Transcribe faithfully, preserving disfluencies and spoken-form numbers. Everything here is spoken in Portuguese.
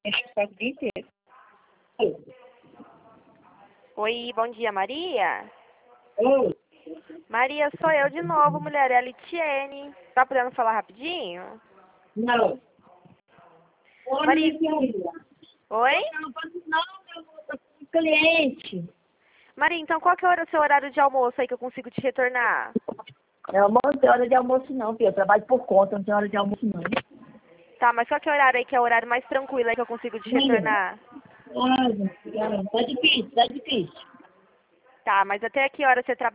Enche o saco o dia inteiro. Oi, bom dia, Maria. Oi. Maria, sou eu de novo, mulher, é a Litiene. Tá podendo falar rapidinho? Não. Oi, Maria. Maria. Oi? Eu não posso não, eu vou com cliente. Maria, então qual que é o seu horário de almoço aí que eu consigo te retornar? Eu não tenho hora de almoço não, filho. Eu trabalho por conta, não tenho hora de almoço não. Tá, mas qual que é o horário aí que é o horário mais tranquilo aí que eu consigo te retornar? Ai, tá difícil, tá difícil. Tá, mas até que hora você trabalha?